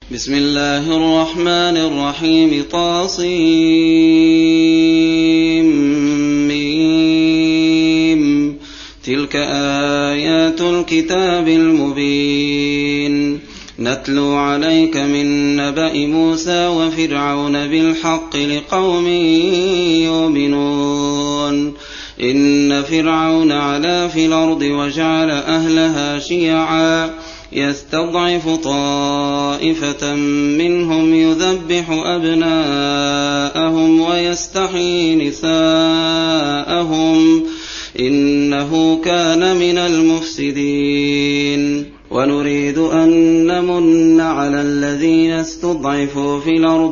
بسم الله الرحمن الرحيم. طاسيم. تلك آيات الكتاب المبين. نتلو عليك من نبأ موسى وفرعون بالحق لقوم يؤمنون. إن فرعون علا في الأرض وجعل أهلها شيعا يستضعف طائفة منهم يذبح أبناءهم ويستحيي نساءهم إنه كان من المفسدين. ونريد أن نمن على الذين استضعفوا في الأرض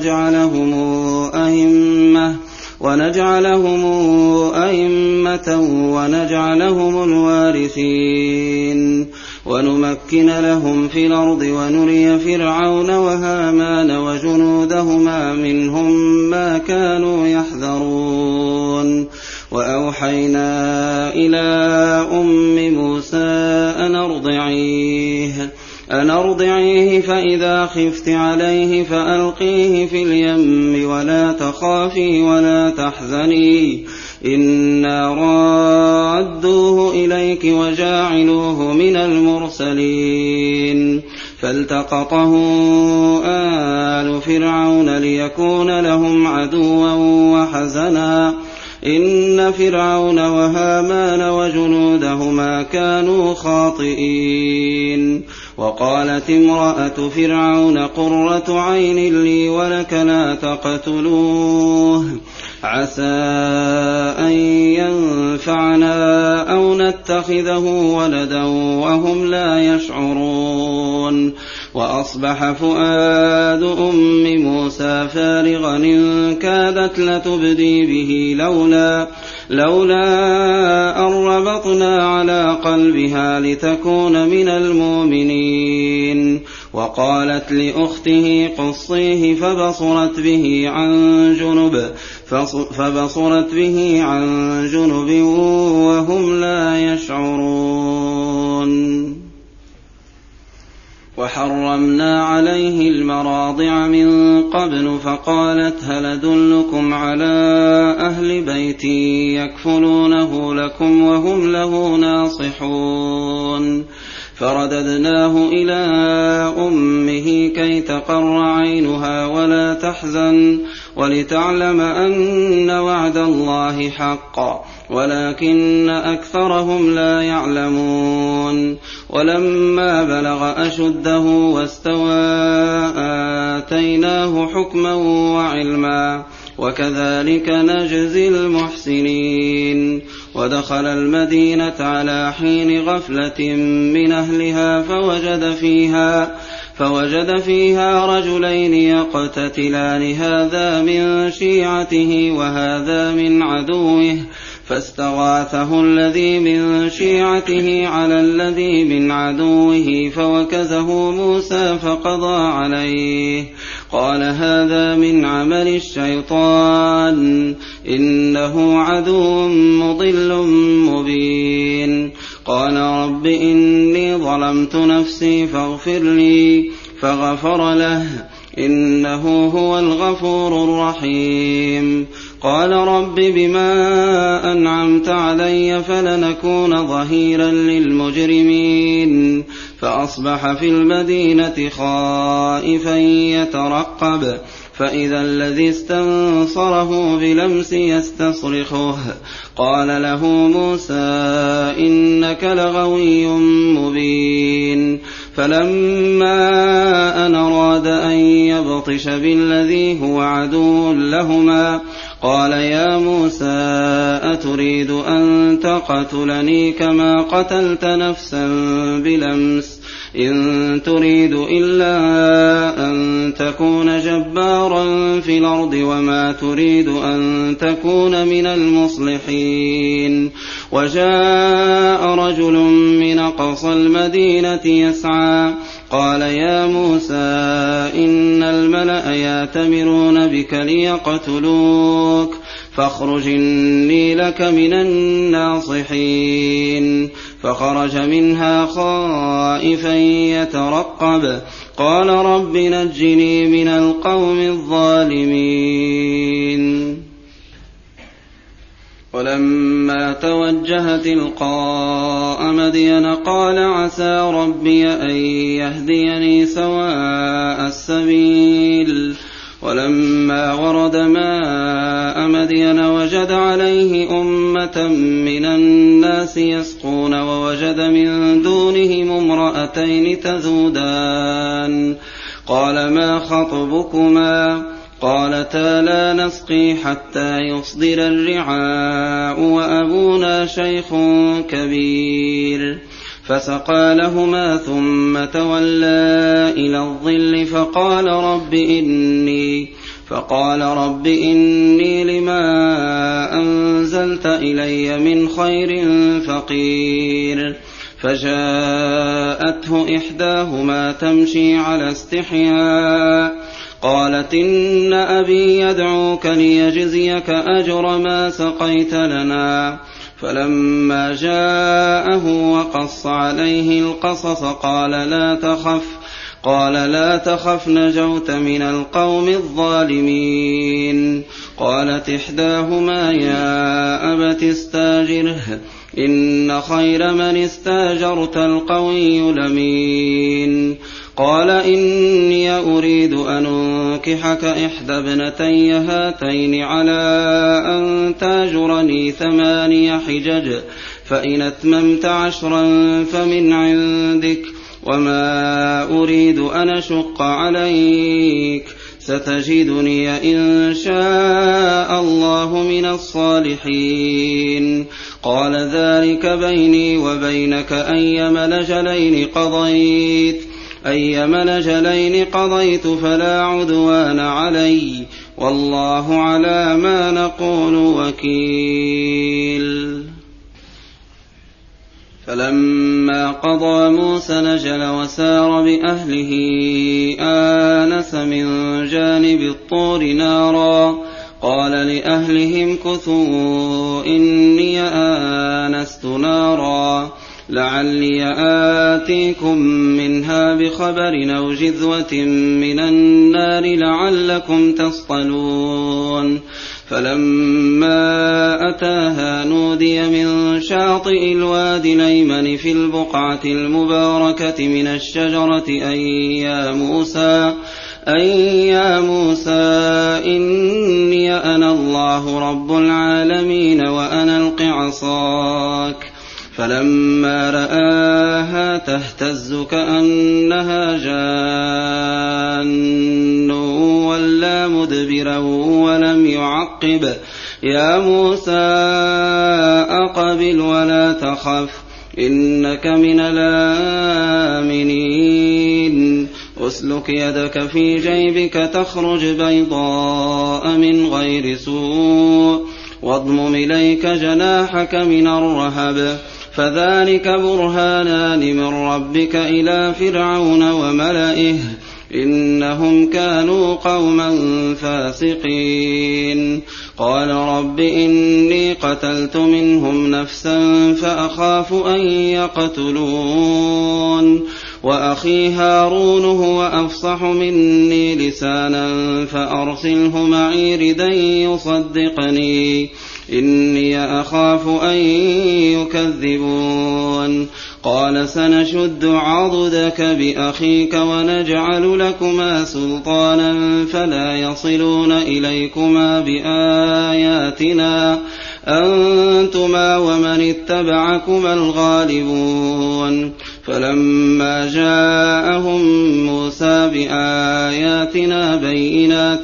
ونجعلهم أئمة ونجعلهم الوارثين ونمكن لهم في الأرض ونري فرعون وهامان وجنودهما منهم ما كانوا يحذرون. وأوحينا إلى أم موسى أن أرضعيه فإذا خفت عليه فألقيه في اليم ولا تخافي ولا تحزني إنا رادوه إليك وجاعلوه من المرسلين. فالتقطه آل فرعون ليكون لهم عدوا وحزنا إن فرعون وهامان وجنودهما كانوا خاطئين. وقالت امرأة فرعون قرة عين لي ولك لا تقتلوه عسى أن ينفعنا أو نتخذه ولدا وهم لا يشعرون. وأصبح فؤاد أم موسى فارغا إن كادت لتبدي به لولا أن ربطنا على قلبها لتكون من المؤمنين. وقالت لأخته قصيه فبصرت به عن جنب وهم لا يشعرون. وحرمنا عليه المراضع من قبل فقالت هل أدلكم على أهل بيت يكفلونه لكم وهم له ناصحون. فرددناه إلى أمه كي تقر عينها ولا تحزن ولتعلم أن وعد الله حق ولكن أكثرهم لا يعلمون. ولما بلغ أشده واستوى آتيناه حكما وعلما وكذلك نجزي المحسنين. ودخل المدينة على حين غفلة من أهلها فوجد فيها رجلين يقتتلان هذا من شيعته وهذا من عدوه فاستغاثه الذي من شيعته على الذي من عدوه فوكزه موسى فقضى عليه قال هذا من عمل الشيطان إنه عدو مضل مبين. قال رب إني ظلمت نفسي فاغفر لي فغفر له إنه هو الغفور الرحيم. قال رب بما أنعمت علي فلنكون ظهيرا للمجرمين. فأصبح في المدينة خائفا يترقب فإذا الذي استنصره بلمس يستصرخه قال له موسى إنك لغوي مبين. فلما أن أراد أن يبطش بالذي هو عدو لهما قال يا موسى أتريد أن تقتلني كما قتلت نفسا بلمس إن تريد إلا أن تكون جبارا في الأرض وما تريد أن تكون من المصلحين. وجاء رجل من أقصى المدينة يسعى قال يا موسى إن الملأ يأتمرون بك ليقتلوك فاخرج إني لك من الناصحين. فخرج منها خائفا يترقب قال رب نجني من القوم الظالمين. ولما توجه تلقاء مدين قال عسى ربي أن يهديني سواء السبيل. ولما ورد ماء مدين وجد عليه أمة من الناس يسقون ووجد من دونهم امرأتين تذودان قال ما خطبكما قالتا لا نسقي حتى يصدر الرعاء وأبونا شيخ كبير فسقى لهما ثم تولى إلى الظل فقال رب إني لما أنزلت إلي من خير فقير. فجاءته إحداهما تمشي على استحياء قالت إن أبي يدعوك ليجزيك أجر ما سقيت لنا. فلما جاءه وقص عليه القصص قال لا تخف نجوت من القوم الظالمين. قالت إحداهما يا أبت استاجره إن خير من استاجرت القوي الأمين. قال إني أريد أن أنكحك إحدى ابنتي هاتين على أن تاجرني 8 حجج فإن أتممت 10 فمن عندك وما أريد أن أشق عليك ستجدني إن شاء الله من الصالحين. قال ذلك بيني وبينك أيما الأجلين قضيت فلا عدوان علي والله على ما نقول وكيل. فلما قضى موسى نجل وسار بأهله آنس من جانب الطور نارا قال لأهلهم كثوا إني آنست نارا لعلي آتيكم منها بخبر أو جذوة من النار لعلكم تصطلون. فلما أتاها نودي من شاطئ الوادي الأيمن في البقعة المباركة من الشجرة أي يا موسى إني أنا الله رب العالمين وأن ألق عصاك. فلما رآها تهتز كأنها جان ولا مدبرا ولم يعقب يا موسى أقبل ولا تخف إنك من الآمنين. أسلك يدك في جيبك تخرج بيضاء من غير سوء واضمم إليك جناحك من الرهب فذلك برهانان من ربك إلى فرعون وملئه إنهم كانوا قوما فاسقين. قال رب إني قتلت منهم نفسا فأخاف أن يقتلون وأخي هارون هو أفصح مني لسانا فأرسله معي ردا يصدقني إني أخاف أن يكذبون. قال سنشد عضدك بأخيك ونجعل لكما سلطانا فلا يصلون إليكما بآياتنا أنتما ومن اتبعكما الغالبون. فلما جاءهم موسى بآياتنا بينات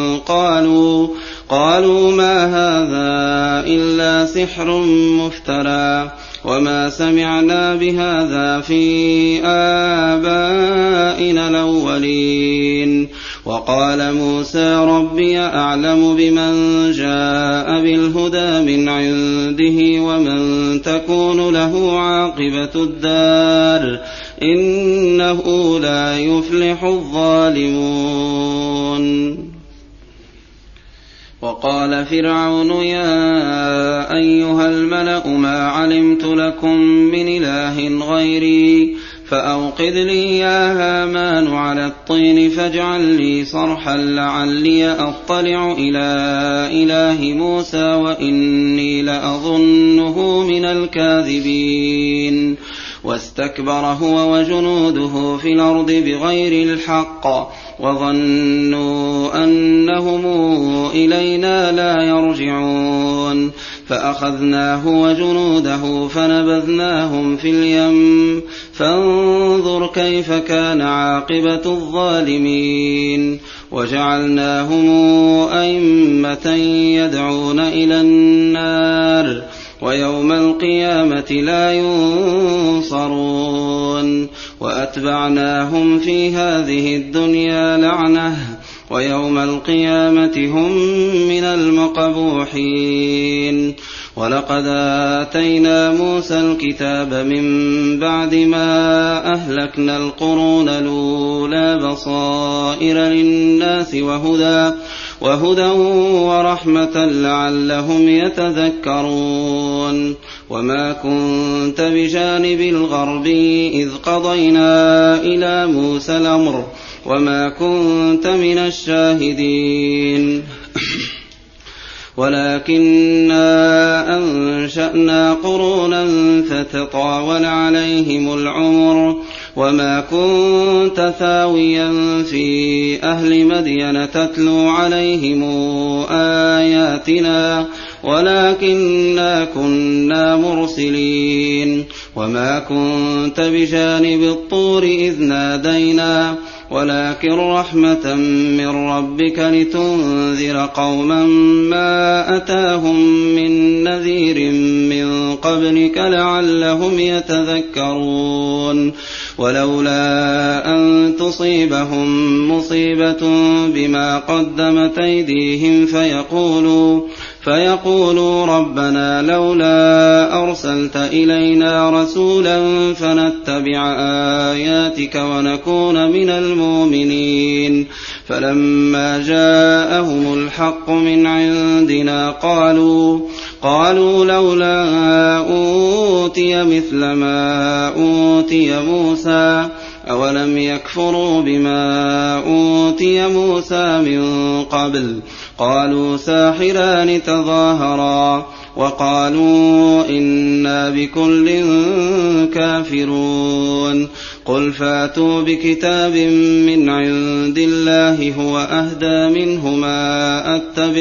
قالوا ما هذا إلا سحر مفترى وما سمعنا بهذا في آبائنا الأولين. وقال موسى ربي أعلم بمن جاء بالهدى من عنده ومن تكون له عاقبة الدار إنه لا يفلح الظالمون. وقال فرعون يا أيها الملأ ما علمت لكم من إله غيري فأوقد لي يا هامان على الطين فاجعل لي صرحا لعلي أطلع إلى إله موسى وإني لأظنه من الكاذبين واستكبر هو وجنوده في الأرض بغير الحق وظنوا أنهم إلينا لا يرجعون فأخذناه وجنوده فنبذناهم في اليم فانظر كيف كان عاقبة الظالمين وجعلناهم أئمة يدعون إلى النار ويوم القيامة لا ينصرون وأتبعناهم في هذه الدنيا لعنة ويوم القيامة هم من المقبوحين ولقد آتينا موسى الكتاب من بعد ما أهلكنا القرون الأولى بصائر للناس وهدى ورحمة لعلهم يتذكرون وما كنت بجانب الغرب إذ قضينا إلى موسى الأمر وما كنت من الشاهدين ولكننا أنشأنا قرونا فتطاول عليهم العمر وما كنت ثاويا في أهل مدين تتلو عليهم آياتنا ولكننا كنا مرسلين وما كنت بجانب الطور إذ نادينا ولكن رحمة من ربك لتنذر قوما ما أتاهم من نذير من قبلك لعلهم يتذكرون ولولا أن تصيبهم مصيبة بما قدمت أيديهم فيقولوا ربنا لولا أرسلت إلينا رسولا فنتبع آياتك ونكون من المؤمنين فلما جاءهم الحق من عندنا قالوا لولا أوتي مثل ما أوتي موسى أولم يكفروا بما أوتي موسى من قبل قالوا ساحران تظاهرا وقالوا إنا بكل كافرون قل فاتوا بكتاب من عند الله هو أهدى منهما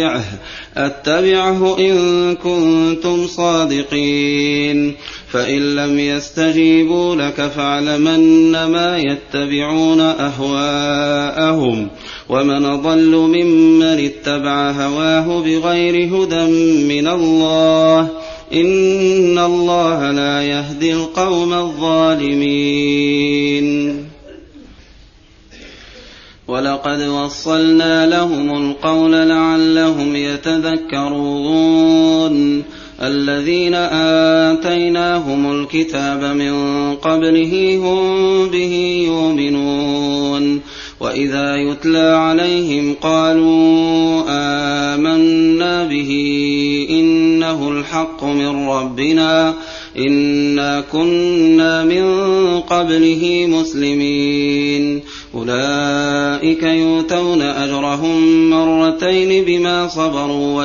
أتبعه إن كنتم صادقين فإن لم يستجيبوا لك فاعلمن ما يتبعون أهواءهم ومن ضل ممن اتبع هواه بغير هدى من الله إن الله لا يهدي القوم الظالمين ولقد وصلنا لهم القول لعلهم يتذكرون الذين آتيناهم الكتاب من قبله هم به يؤمنون وإذا يتلى عليهم قالوا آمنا به إنه الحق من ربنا إنا كنا من قبله مسلمين أولئك يؤتون أجرهم مرتين بما صبروا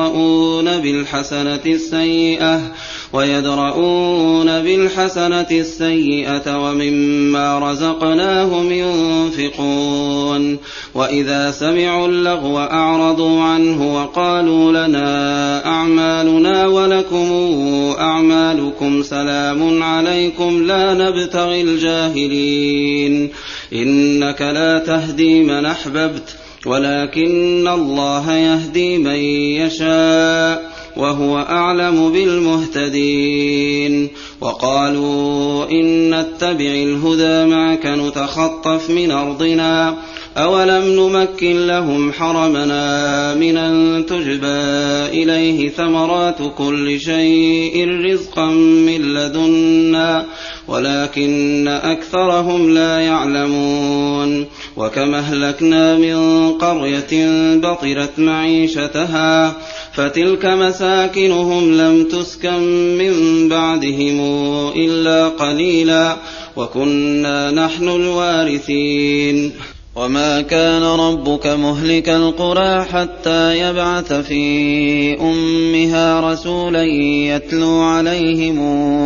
ويدرؤون بالحسنة السيئة ومما رزقناهم ينفقون وإذا سمعوا اللغو أعرضوا عنه وقالوا لنا أعمالنا ولكم أعمالكم سلام عليكم لا نبتغي الجاهلين إنك لا تهدي من أحببت ولكن الله يهدي من يشاء وهو أعلم بالمهتدين وقالوا إن نتبع الهدى معك نتخطف من أرضنا أولم نمكن لهم حرمنا من أن تجبى إليه ثمرات كل شيء رزقا من لدنا ولكن أكثرهم لا يعلمون وكم أهلكنا من قرية بطرت معيشتها فتلك مساكنهم لم تسكن من بعدهم إلا قليلا وكنا نحن الوارثين وما كان ربك مهلك القرى حتى يبعث في أمها رسولا يتلو عليهم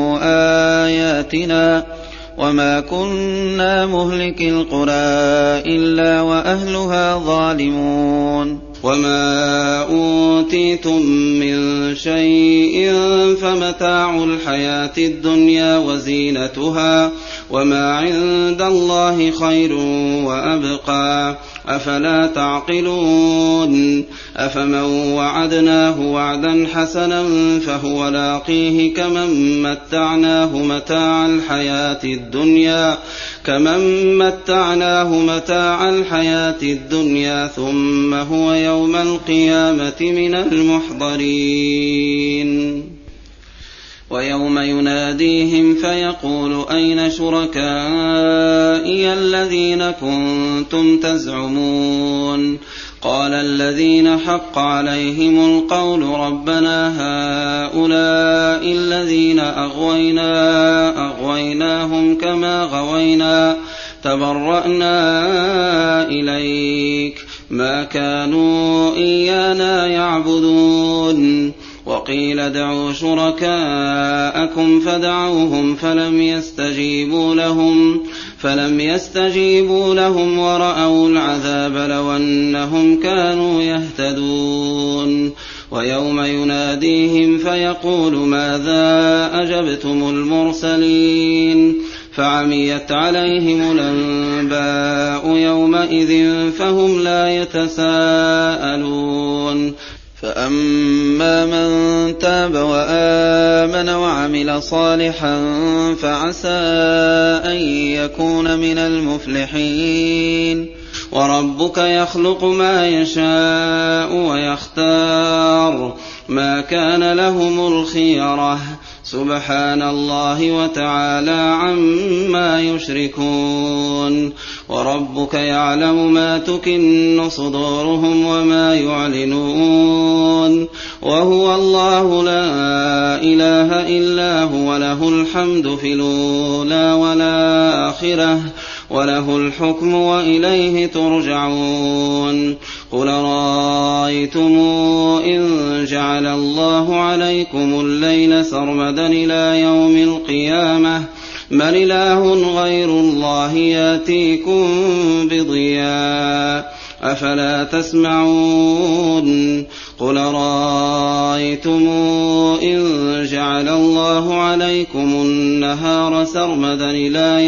آياتنا وما كنا مهلك القرى إلا وأهلها ظالمون وما أوتيتم من شيء فمتاع الحياة الدنيا وزينتها وما عند الله خير وأبقى أفلا تعقلون أفمن وعدناه وعدا حسنا فهو لاقيه كمن متعناه متاع الحياة الدنيا ثم هو يوم القيامة من المحضرين ويوم يناديهم فيقول أين شركائي الذين كنتم تزعمون قال الذين حق عليهم القول ربنا هؤلاء الذين أغويناهم كما غوينا تبرأنا إليك ما كانوا إيانا يعبدون وقيل ادعوا شركاءكم فدعوهم فلم يستجيبوا لهم ورأوا العذاب لو أنهم كانوا يهتدون ويوم يناديهم فيقول ماذا أجبتم المرسلين فعميت عليهم الأنباء يومئذ فهم لا يتساءلون فأما من تاب وآمن وعمل صالحا فعسى أن يكون من المفلحين وربك يخلق ما يشاء ويختار ما كان لهم الخيرة سبحان الله وتعالى عما يشركون وربك يعلم ما تكن صدورهم وما يعلنون وهو الله لا إله إلا هو له الحمد في الأولى والآخرة وله الحكم وإليه ترجعون قل رأيتم إن جعل الله عليكم الليل سرمدا إلى يوم القيامة من إله غير الله يأتيكم بضياء أفلا تسمعون قل رأيتم إن جعل الله عليكم النهار سرمدا إلى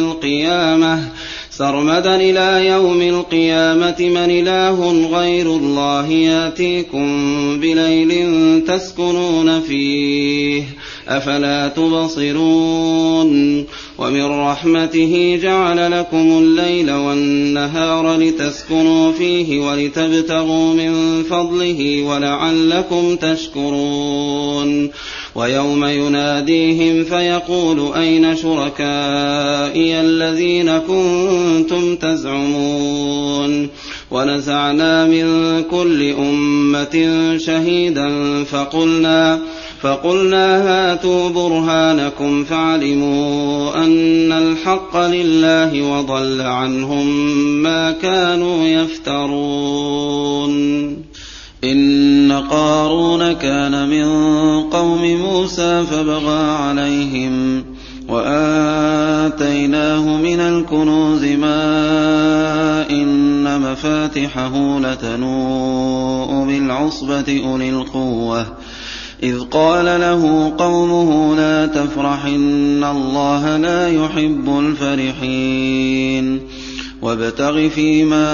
يوم القيامة من إله غير الله يأتيكم بليل تسكنون فيه أفلا تبصرون ومن رحمته جعل لكم الليل والنهار لتسكنوا فيه ولتبتغوا من فضله ولعلكم تشكرون ويوم يناديهم فيقول أين شركائي الذين كنتم تزعمون ونزعنا من كل أمة شهيدا فقلنا هاتوا برهانكم فعلموا أن الحق لله وضل عنهم ما كانوا يفترون إن قارون كان من قوم موسى فبغى عليهم وآتيناه من الكنوز ما إن مفاتحه لتنوء بالعصبة أولي القوة إذ قال له قومه لا تفرح إن الله لا يحب الفرحين وابتغ فيما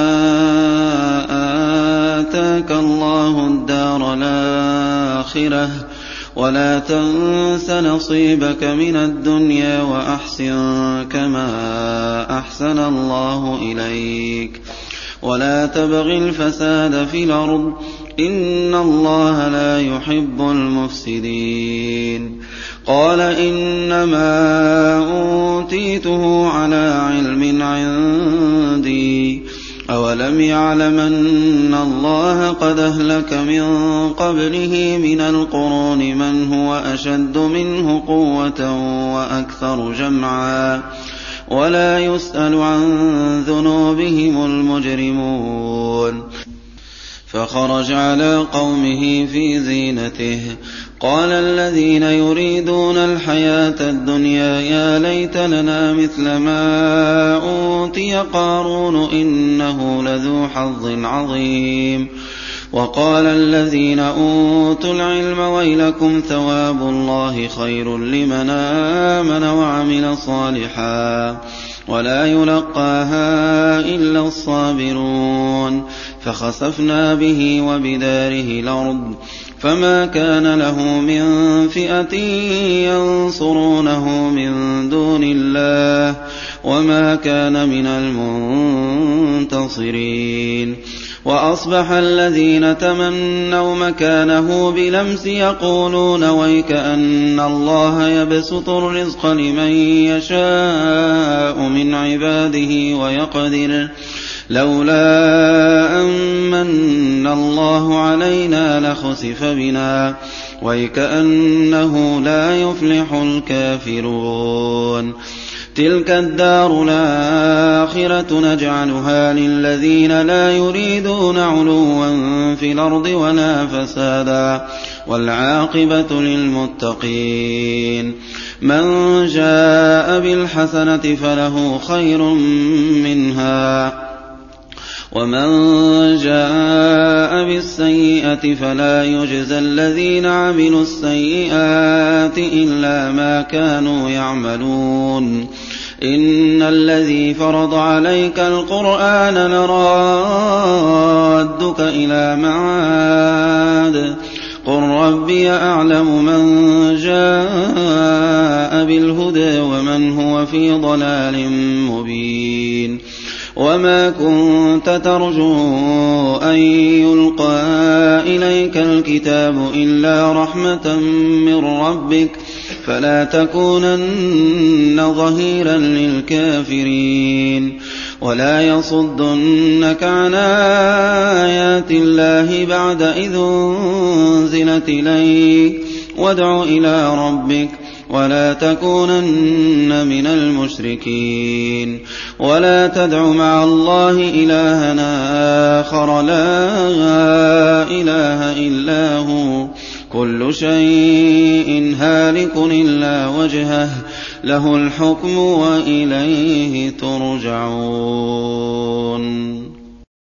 آتاك الله الدار الآخرة ولا تنس نصيبك من الدنيا وأحسن كما أحسن الله إليك ولا تبغ الفساد في الأرض إن الله لا يحب المفسدين قال إنما أوتيته على علم عندي أولم يعلم أن الله قد أهلك من قبله من القرون من هو أشد منه قوة وأكثر جمعا ولا يسأل عن ذنوبهم المجرمون فخرج على قومه في زينته قال الذين يريدون الحياة الدنيا يا ليت لنا مثل ما أوتي قارون إنه لذو حظ عظيم وقال الذين أوتوا العلم ويلكم ثواب الله خير لمن آمن وعمل صالحا ولا يلقاها إلا الصابرون فخسفنا به وبداره الأرض فما كان له من فئة ينصرونه من دون الله وما كان من المنتصرين وأصبح الذين تمنوا مكانه بلمس يقولون ويكأن الله يبسط الرزق لمن يشاء من عباده ويقدر لولا أمن الله علينا لخسف بنا ويكأنه لا يفلح الكافرون تلك الدار الآخرة نجعلها للذين لا يريدون علوا في الأرض ولا فسادا والعاقبة للمتقين من جاء بالحسنة فله خير منها ومن جاء بالسيئة فلا يجزى الذين عملوا السيئات إلا ما كانوا يعملون إن الذي فرض عليك القرآن لرادك إلى معاد قل ربي أعلم من جاء بالهدى ومن هو في ضلال مبين وما كنت ترجو أن يلقى إليك الكتاب إلا رحمة من ربك فلا تكونن ظهيرا للكافرين ولا يصدنك عن آيات الله بعد إذ أنزلت إليك وادع إلى ربك ولا تكونن من المشركين ولا تدع مع الله إلها آخر لا إله إلا هو كل شيء هالك إلا وجهه له الحكم وإليه ترجعون